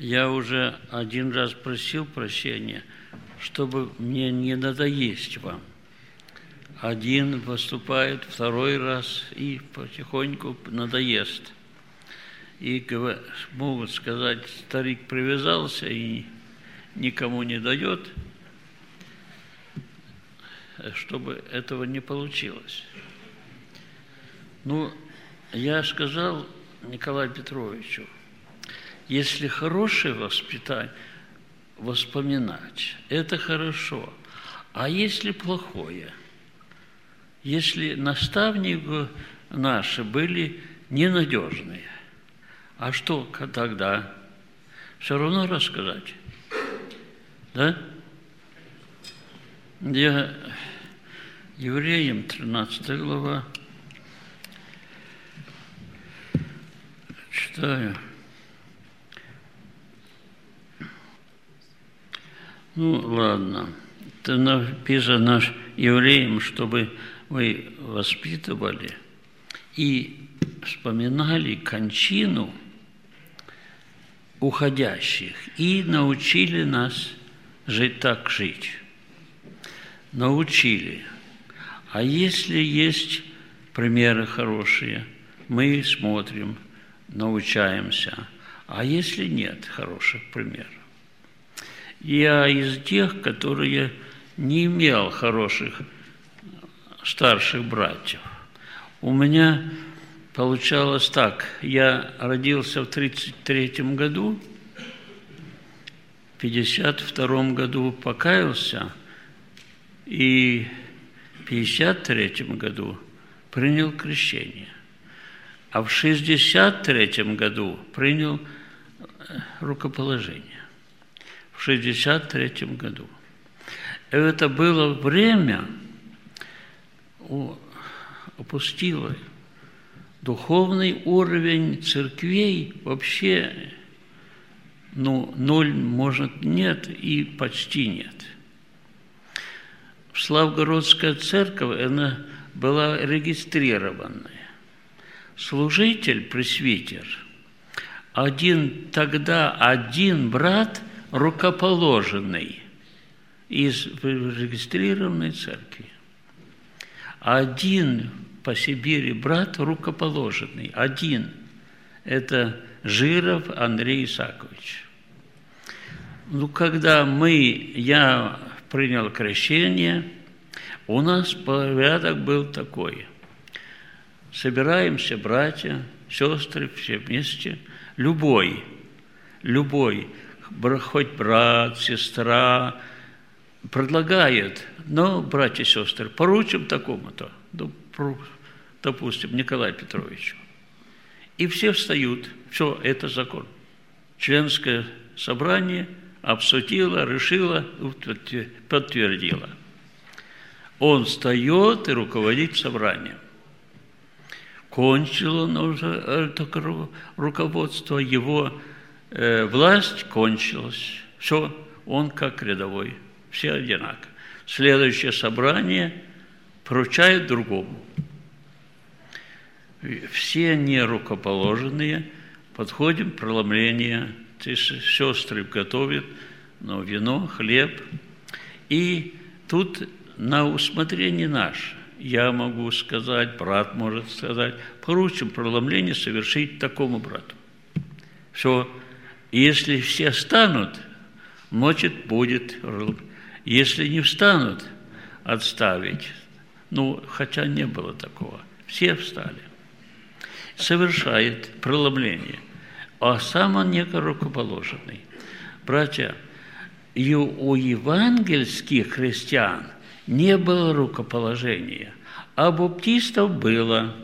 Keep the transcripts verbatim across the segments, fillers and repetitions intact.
Я уже один раз просил прощения, чтобы мне не надоесть вам. Один выступает, второй раз, и потихоньку надоест. И могут сказать, старик привязался и никому не дает, чтобы этого не получилось. Ну, я сказал Николаю Петровичу, если хорошее воспитание, воспоминать, это хорошо. А если плохое? Если наставники наши были ненадежные, а что тогда? Все равно рассказать. Да? Я Евреям, тринадцатая глава, читаю. Ну, ладно. Это написано евреям, чтобы вы воспитывали и вспоминали кончину уходящих и научили нас жить так жить. Научили. А если есть примеры хорошие, мы смотрим, научаемся. А если нет хороших примеров? Я из тех, которые не имел хороших старших братьев. У меня получалось так. Я родился в тридцать третьем году, в пятьдесят втором году покаялся, и в пятьдесят третьем году принял крещение. А в шестьдесят третьем году принял рукоположение. В шестьдесят третьем году. Это было время, опустило духовный уровень церквей вообще, ну, ноль, может, нет и почти нет. Славгородская церковь, она была регистрированная. Служитель, пресвитер, один, тогда один брат рукоположенный из регистрированной церкви. Один по Сибири брат рукоположенный, один. Это Жиров Андрей Исаакович. Ну, когда мы, я принял крещение, у нас порядок был такой. Собираемся, братья, сестры, все вместе, любой, любой, хоть брат, сестра, предлагает, но, братья и сестры, поручим такому-то, допустим, Николаю Петровичу. И все встают, все, это закон. Членское собрание обсудило, решило, подтвердило. Он встает и руководит собранием. Кончило уже руководство, его э, власть кончилась. Все, он как рядовой, все одинаково. Следующее собрание поручает другому. Все нерукоположенные, подходим к преломлению, сестры готовят, ну, вино, хлеб. И тут на усмотрение наше. Я могу сказать, брат может сказать, поручим преломление совершить такому брату. Все. Если все встанут, значит, будет. Если не встанут, отставить. Ну, хотя не было такого. Все встали. Совершает преломление. А сам он не рукоположенный. Братья, и у евангельских христиан не было рукоположения, а баптистов было.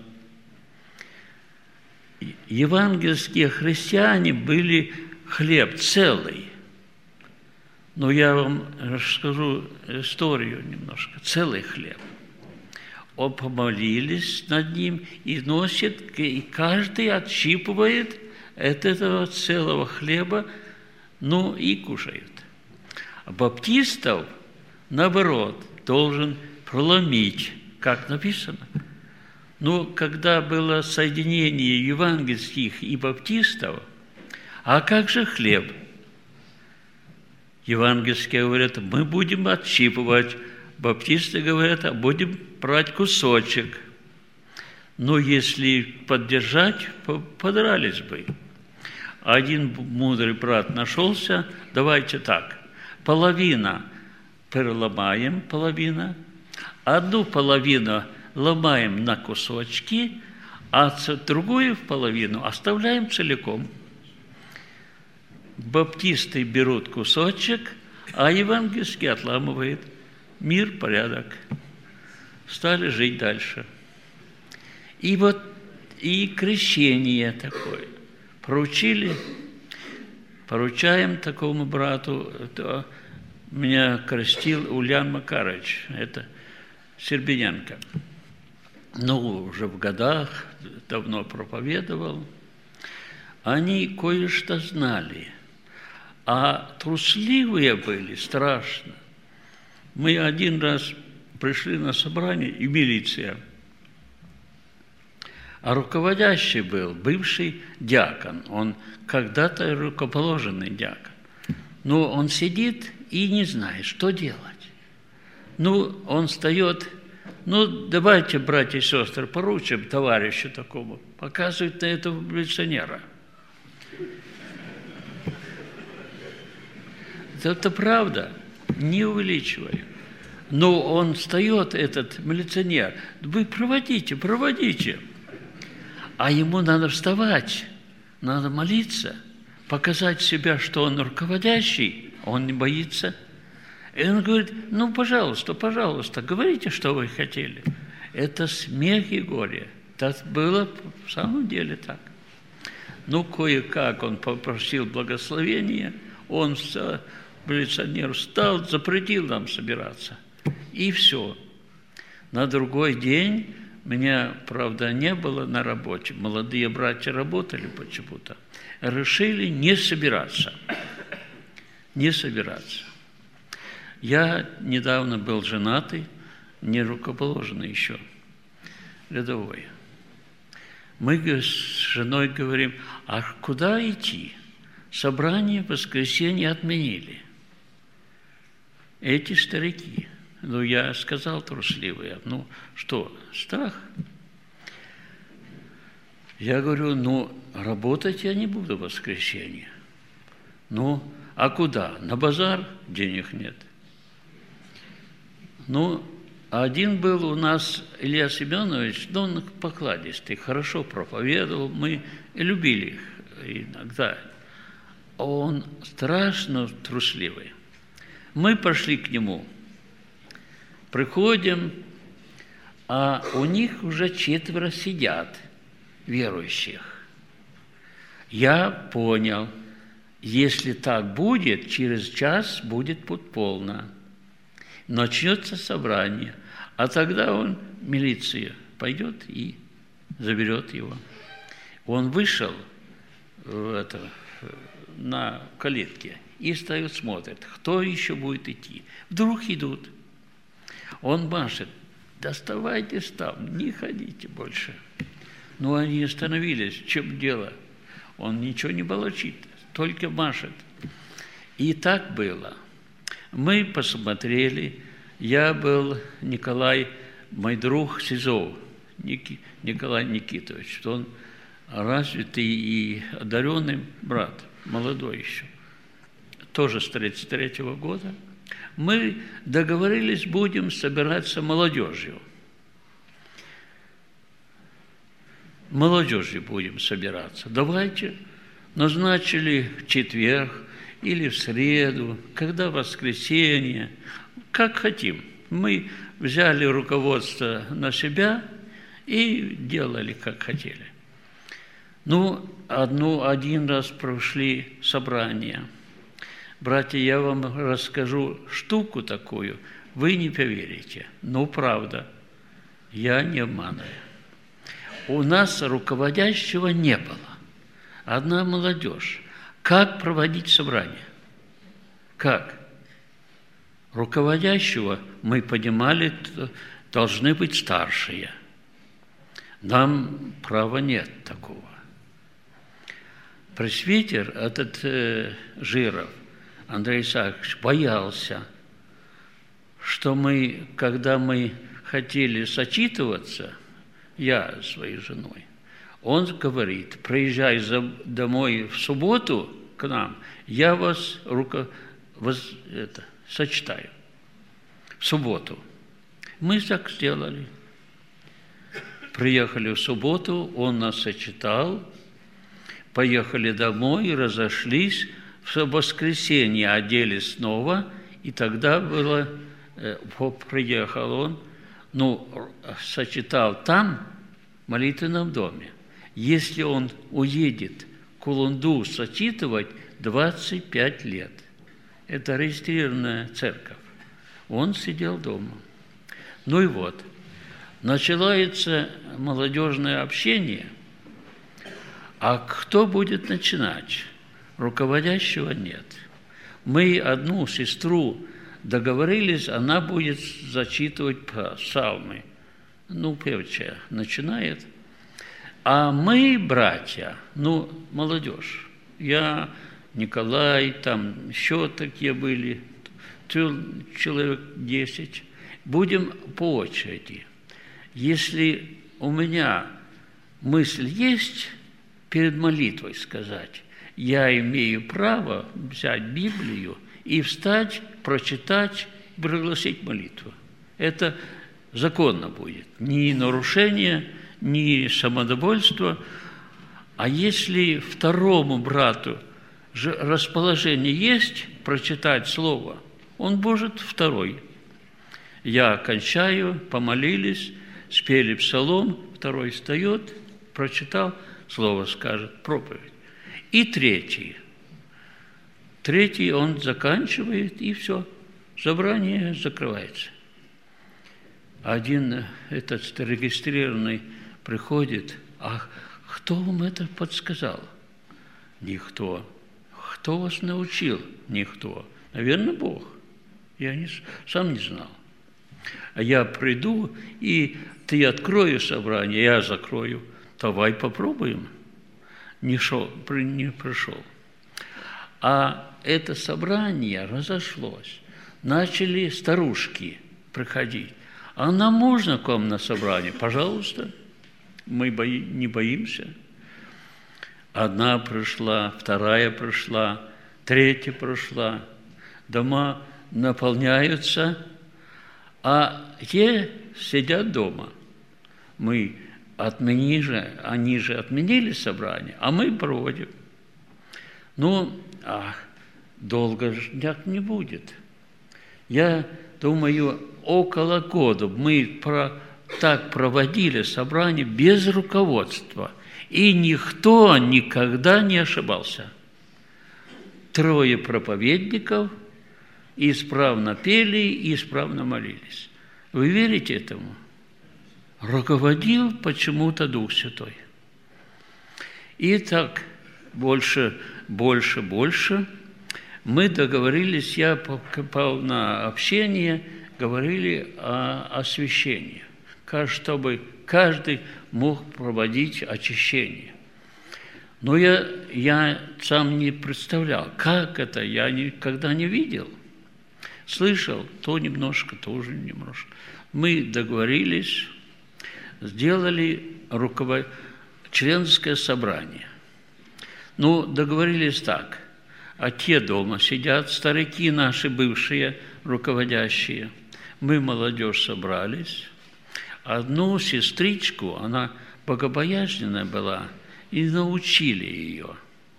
Евангельские христиане были хлеб целый. Но я вам расскажу историю немножко. Целый хлеб. Он помолились над ним и носит, и каждый отщипывает от этого целого хлеба, ну и кушает. А баптистов, наоборот, должен проломить, как написано. Но когда было соединение евангельских и баптистов, а как же хлеб? Евангельские говорят, мы будем отщипывать. Баптисты говорят, а будем брать кусочек. Но если поддержать, подрались бы. Один мудрый брат нашелся, давайте так, половина переломаем, половина, одну половину ломаем на кусочки, а другую половину оставляем целиком. Баптисты берут кусочек, а евангельские отламывают. Мир, порядок. Стали жить дальше. И вот и крещение такое. Поручили, поручаем такому брату. Это меня крестил Ульян Макарович, это Сербиненко. Ну, уже в годах, давно проповедовал. Они кое-что знали, а трусливые были страшно. Мы один раз пришли на собрание, и милиция. А руководящий был бывший диакон. Он когда-то рукоположенный диакон. Но он сидит и не знает, что делать. Ну, он встает, ну, давайте, братья и сестры, поручим товарищу такому. Показывает на этого милиционера. Это правда, не увеличиваю. Но он встает, этот милиционер, вы проводите, проводите. А ему надо вставать, надо молиться, показать себя, что он руководящий, он не боится. И он говорит, ну, пожалуйста, пожалуйста, говорите, что вы хотели. Это смех и горе. Это было в самом деле так. Ну, кое-как он попросил благословения, он, милиционер, встал, запретил нам собираться. И все. На другой день меня, правда, не было на работе. Молодые братья работали почему-то. Решили не собираться. Не собираться. Я недавно был женатый, не рукоположенный еще, рядовой. Мы с женой говорим, а куда идти? Собрание в воскресенье отменили. Эти старики. Ну, я сказал трусливые, ну, что, страх? Я говорю, ну, работать я не буду в воскресенье. Ну, а куда? На базар денег нет. Ну, один был у нас Илья Семенович, ну, он покладистый, хорошо проповедовал, мы любили их иногда. А он страшно трусливый. Мы пошли к нему. Приходим, а у них уже четверо сидят, верующих. Я понял, если так будет, через час будет полно. Начнется собрание, а тогда он, милиция, пойдет и заберет его. Он вышел в это, на калитке и стоит, смотрит, кто еще будет идти. Вдруг идут. Он машет, доставайтесь там, не ходите больше. Но они остановились, в чем дело? Он ничего не волочит, только машет. И так было. Мы посмотрели, я был Николай, мой друг Сизов, Николай Никитович, что он развитый и одаренный брат, молодой еще, тоже с тридцать третьего года. Мы договорились, будем собираться молодежью. Молодежью будем собираться. Давайте. Назначили в четверг или в среду, когда воскресенье, как хотим. Мы взяли руководство на себя и делали, как хотели. Ну, одну, один раз прошли собрание. Братья, я вам расскажу штуку такую, вы не поверите. Ну, правда, я не обманываю. У нас руководящего не было. Одна молодежь. Как проводить собрание? Как? Руководящего, мы понимали, должны быть старшие. Нам права нет такого. Пресвитер, этот э, Жиров, Андрей Исаакович боялся, что мы, когда мы хотели сочетываться, я с своей женой, он говорит: приезжай за, домой в субботу к нам, я вас, руко, вас это, сочетаю. В субботу. Мы так сделали. Приехали в субботу, он нас сочетал, поехали домой и разошлись. В воскресенье оделись снова, и тогда было, приехал он, ну, сочетал там, в молитвенном доме. Если он уедет к Улунду сочетывать, двадцать пять лет. Это регистрированная церковь. Он сидел дома. Ну и вот, начинается молодежное общение, а кто будет начинать? Руководящего нет. Мы одну сестру договорились, она будет зачитывать псалмы. Ну, певчая начинает. А мы, братья, ну, молодежь, я, Николай, там еще такие были, человек десять, будем по очереди. Если у меня мысль есть перед молитвой сказать, я имею право взять Библию и встать, прочитать, пригласить молитву. Это законно будет. Ни нарушение, ни самодовольство. А если второму брату же расположение есть прочитать слово, он может второй. Я кончаю, помолились, спели псалом, второй встает, прочитал, слово скажет, проповедь. И третий. Третий он заканчивает, и все, собрание закрывается. Один этот зарегистрированный приходит, а кто вам это подсказал? Никто. Кто вас научил? Никто. Наверное, Бог. Я не, сам не знал. А я приду, и ты открою собрание, я закрою. Давай попробуем. Не, шел, не пришел. А это собрание разошлось. Начали старушки приходить. А нам можно к вам на собрание? Пожалуйста. Мы бои, не боимся. Одна пришла, вторая пришла, третья пришла. Дома наполняются, а те сидят дома. Мы отменили же, они же отменили собрание, а мы проводим. Ну, а долго ждать не будет. Я думаю, около года мы про, так проводили собрание без руководства, и никто никогда не ошибался. Трое проповедников исправно пели и исправно молились. Вы верите этому? Руководил почему-то Дух Святой. И так больше, больше, больше. Мы договорились, я попал на общение, говорили о освящении, чтобы каждый мог проводить очищение. Но я, я сам не представлял, как это, я никогда не видел. Слышал, то немножко, то уже немножко. Мы договорились, сделали руковод... членское собрание. Ну, договорились так. А те дома сидят, старики наши бывшие, руководящие. Мы, молодежь, собрались. Одну сестричку, она богобоязненная была, и научили ее.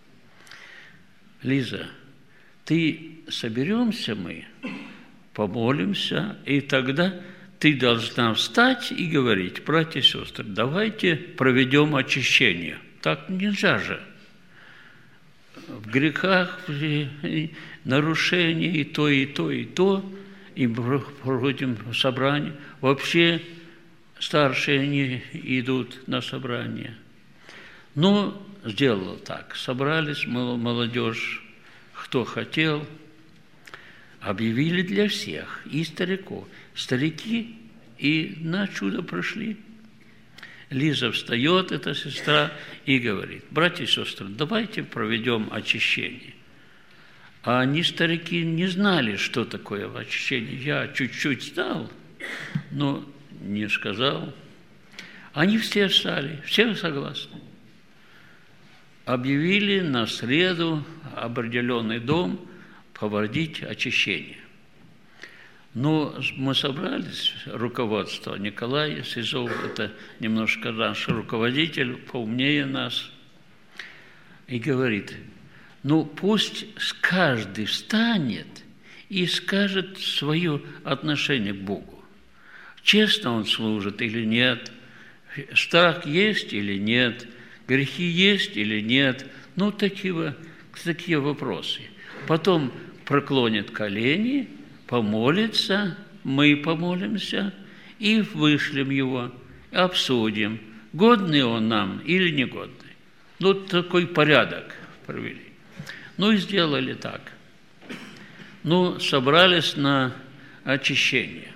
Лиза, ты соберемся мы, помолимся, и тогда ты должна встать и говорить: братья и сестры, давайте проведем очищение. Так нельзя же. В грехах, в нарушении и то, и то, и то, и проводим собрание. Вообще старшие не идут на собрание. Но сделал так. Собрались молодежь, кто хотел, объявили для всех, и стариков. Старики и на чудо прошли. Лиза встает, эта сестра, и говорит: братья и сестры, давайте проведем очищение. А они, старики, не знали, что такое очищение. Я чуть-чуть знал, но не сказал. Они все встали, все согласны. Объявили на среду определенный дом проводить очищение. Но мы собрались, руководство, Николай Сизов, это немножко наш руководитель, поумнее нас, и говорит, ну пусть каждый встанет и скажет свое отношение к Богу. Честно он служит или нет, страх есть или нет, грехи есть или нет, ну такие, такие вопросы. Потом преклонит колени, помолится, мы помолимся и вышлем его, обсудим, годный он нам или негодный. Ну, такой порядок провели. Ну, и сделали так. Ну, собрались на очищение.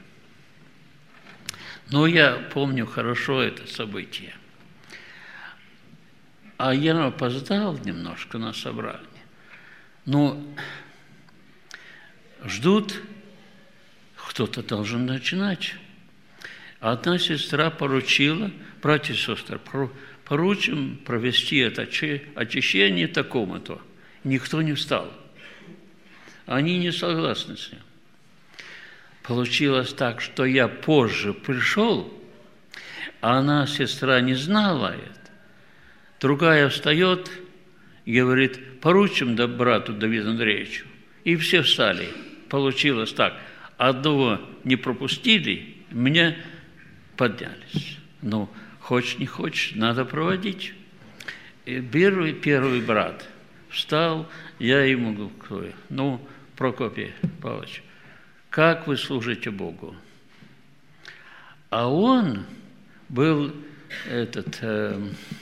Но я помню хорошо это событие. А я опоздал немножко на собрание. Но ждут, кто-то должен начинать. Одна сестра поручила, братья и сестры, поручим провести это очищение такому-то. Никто не встал. Они не согласны с ним. Получилось так, что я позже пришел, а она, сестра, не знала это. Другая встает и говорит, поручим да брату Давиду Андреевичу. И все встали. Получилось так. Одного не пропустили, меня поднялись. Ну, хочешь, не хочешь, надо проводить. И первый, первый брат встал, я ему говорю, ну, Прокопий Павлович, как вы служите Богу? А он был этот, э,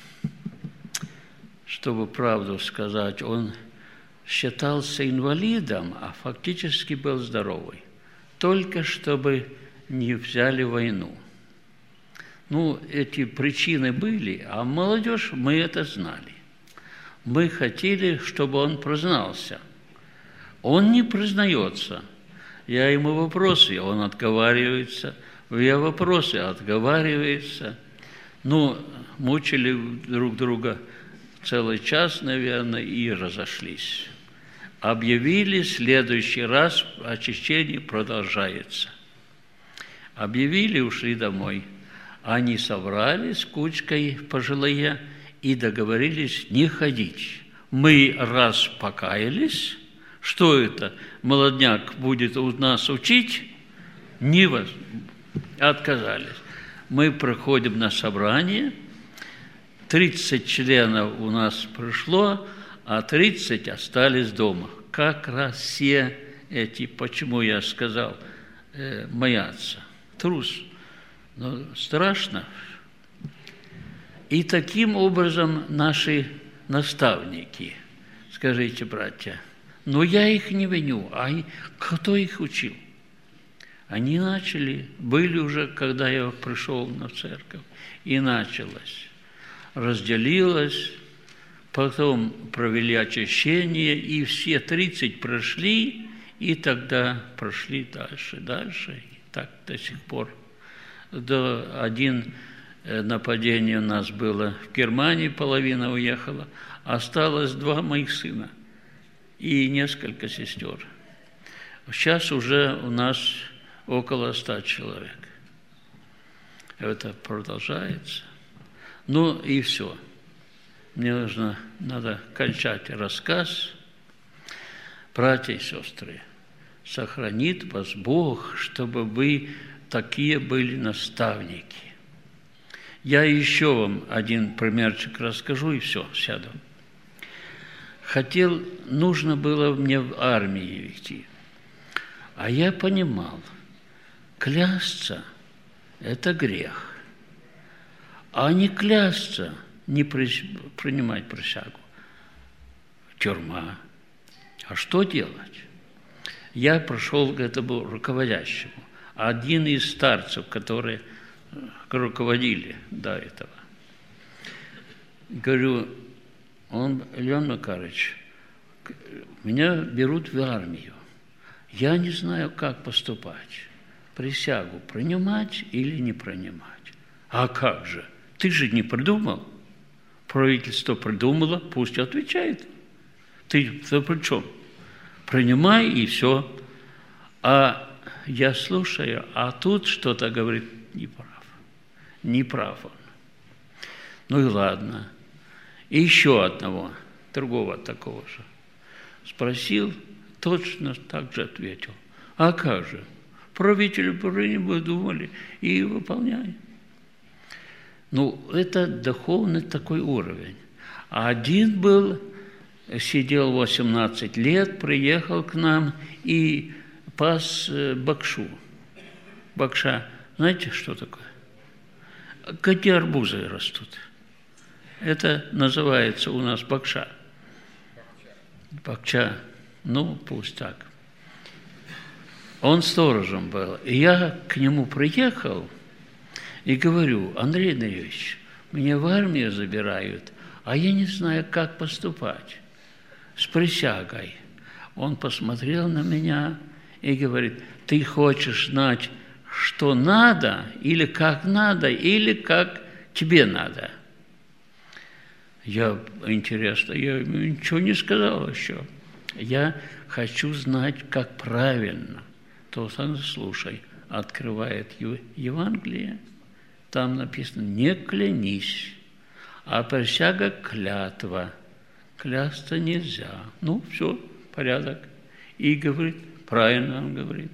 чтобы правду сказать, он считался инвалидом, а фактически был здоровый. Только чтобы не взяли войну. Ну, эти причины были, а молодежь, мы это знали. Мы хотели, чтобы он признался. Он не признается. Я ему вопросы, он отговаривается. Я вопросы, отговаривается. Ну, мучили друг друга целый час, наверное, и разошлись. Объявили, следующий раз очищение продолжается. Объявили, ушли домой. Они собрались кучкой пожилые и договорились не ходить. Мы раз покаялись, что это, молодняк будет у нас учить, не воз... отказались. Мы проходим на собрание, тридцать членов у нас пришло, а тридцать остались дома. Как раз все эти, почему я сказал, э, боятся. Трус. Но страшно. И таким образом наши наставники, скажите, братья, но я их не виню, а кто их учил? Они начали, были уже, когда я пришел на церковь, и началось. Разделилось, потом провели очищение, и все тридцать прошли, и тогда прошли дальше, дальше, и так до сих пор. До один нападение у нас было в Германии, половина уехала, осталось два моих сына и несколько сестер. Сейчас уже у нас около ста человек. Это продолжается. Ну и все. Мне нужно, надо кончать рассказ. Братья и сестры, сохранит вас Бог, чтобы вы такие были наставники. Я еще вам один примерчик расскажу, и все, сяду. Хотел, нужно было мне в армии идти. А я понимал, клясться – это грех. А не клясться, не принимать присягу. Тюрьма. А что делать? Я прошел к этому руководящему. Один из старцев, которые руководили до этого. Говорю, он, Леон Макарович, меня берут в армию. Я не знаю, как поступать. Присягу принимать или не принимать. А как же? Ты же не придумал. Правительство придумало, пусть отвечает. Ты-то при чем? Принимай и все. А я слушаю, а тут что-то говорит, не прав. Не прав он. Ну и ладно. И еще одного, другого такого же. Спросил, точно так же ответил. А как же? Правители придумали и выполняем. Ну, это духовный такой уровень. А один был, сидел восемнадцать лет, приехал к нам и пас бакшу. Бакша, знаете, что такое? Где арбузы растут. Это называется у нас бакша. Бакча. Ну, пусть так. Он сторожем был. И я к нему приехал и говорю: Андрей Андреевич, меня в армию забирают, а я не знаю, как поступать с присягой. Он посмотрел на меня и говорит: ты хочешь знать, что надо, или как надо, или как тебе надо? Я, интересно, я ему ничего не сказал еще. Я хочу знать, как правильно. То он, слушай, открывает Евангелие, там написано: не клянись, а присяга клятва. Клясться нельзя. Ну, все, порядок. И говорит, правильно он говорит.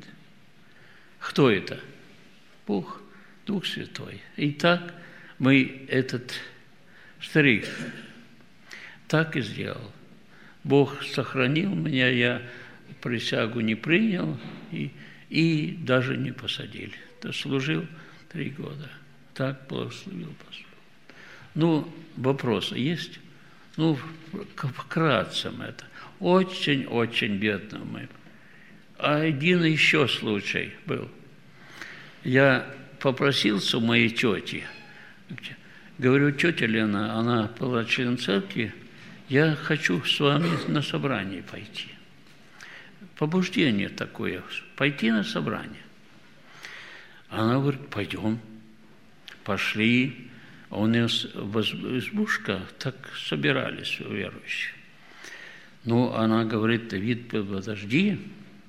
Кто это? Бог, Дух Святой. И так мы этот штрих так и сделал. Бог сохранил меня, я присягу не принял и, и даже не посадили. Дослужил три года. Так благословил Господь. Ну, вопросы есть? Ну, вкратце это. Очень-очень бедно мы. А один еще случай был. Я попросился у моей тети. Говорю: тетя Лена, она была член церкви, я хочу с вами на собрание пойти. Побуждение такое, пойти на собрание. Она говорит: пойдем. Пошли. У нас избушка, так собирались верующие. Ну, она говорит: Давид, подожди,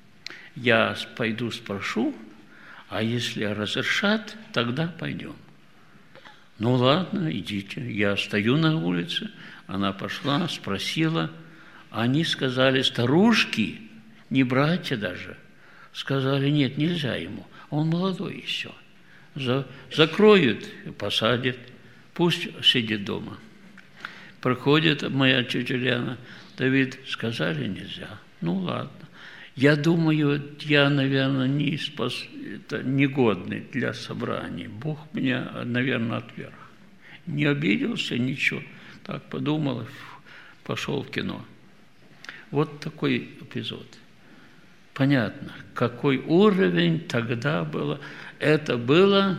я пойду спрошу, а если разрешат, тогда пойдем. Ну, ладно, идите. Я стою на улице, она пошла, спросила. Они сказали, старушки, не братья даже, сказали: нет, нельзя ему, он молодой еще. Закроют, посадят, пусть сидит дома. Проходит моя тетя Лена: Давид, сказали, нельзя. Ну, ладно. Я думаю, я, наверное, не спас... это негодный для собраний. Бог меня, наверное, отверг. Не обиделся, ничего. Так подумал, пошел в кино. Вот такой эпизод. Понятно, какой уровень тогда было. Это было,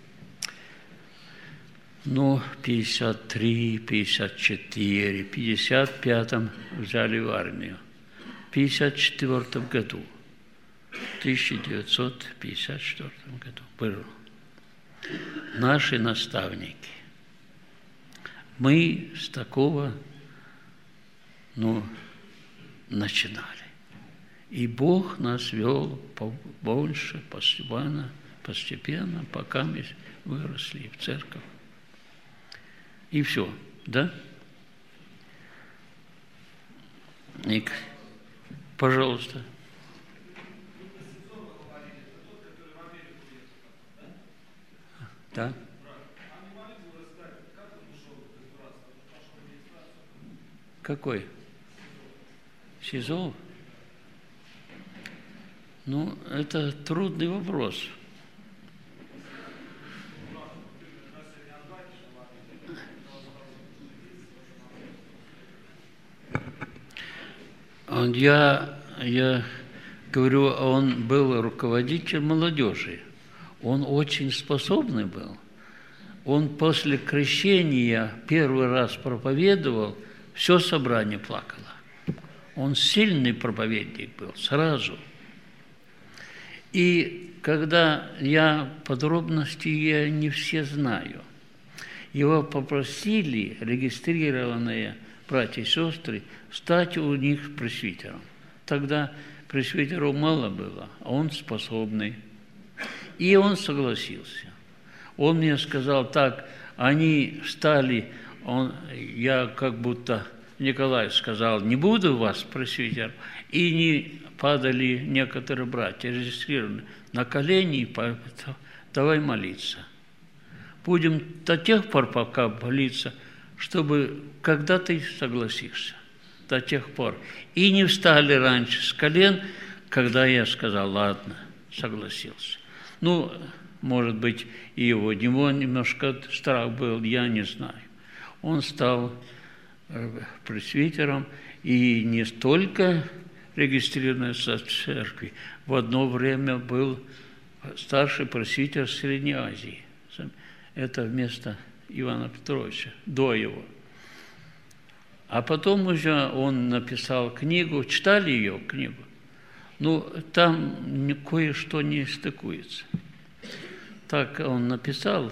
ну, пятьдесят три, пятьдесят четыре, пятьдесят пятом взяли в армию. В пятьдесят четвёртом году, в тысяча девятьсот пятьдесят четвёртом году был наши наставники. Мы с такого, ну, начинали. И Бог нас вел побольше, постепенно, постепенно, пока мы выросли в церковь. И все, да? И, пожалуйста. Да? Какой? СИЗО? Ну, это трудный вопрос. Я, я говорю, он был руководитель молодежи. Он очень способный был. Он после крещения первый раз проповедовал, все собрание плакало. Он сильный проповедник был, сразу. И когда я подробности я не все знаю, его попросили, регистрированные братья и сестры, стать у них пресвитером. Тогда пресвитеров мало было, а он способный. И он согласился. Он мне сказал так, они стали, он, я как будто, Николай сказал, не буду вас пресвитером, и не падали некоторые братья, регистрированные, на колени, и давай молиться. Будем до тех пор, пока молиться, чтобы когда ты согласишься, до тех пор. И не встали раньше с колен, когда я сказал, ладно, согласился. Ну, может быть, и его него немножко страх был, я не знаю. Он стал пресвитером и не столько регистрированный в церкви, в одно время был старший пресвитер Средней Азии. Это вместо Ивана Петровича, до его. А потом уже он написал книгу, читали ее книгу, ну, там кое-что не стыкуется. Так он написал,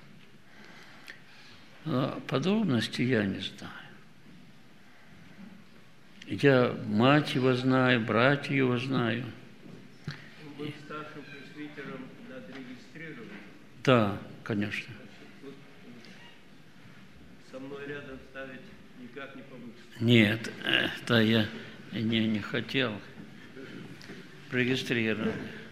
а подробности я не знаю. Я мать его знаю, братья его знаю. Он был старшим пресвитером над регистрированным? Да, конечно. Со мной рядом ставить никак не получится. Нет, это я не, не хотел. Регистрирован.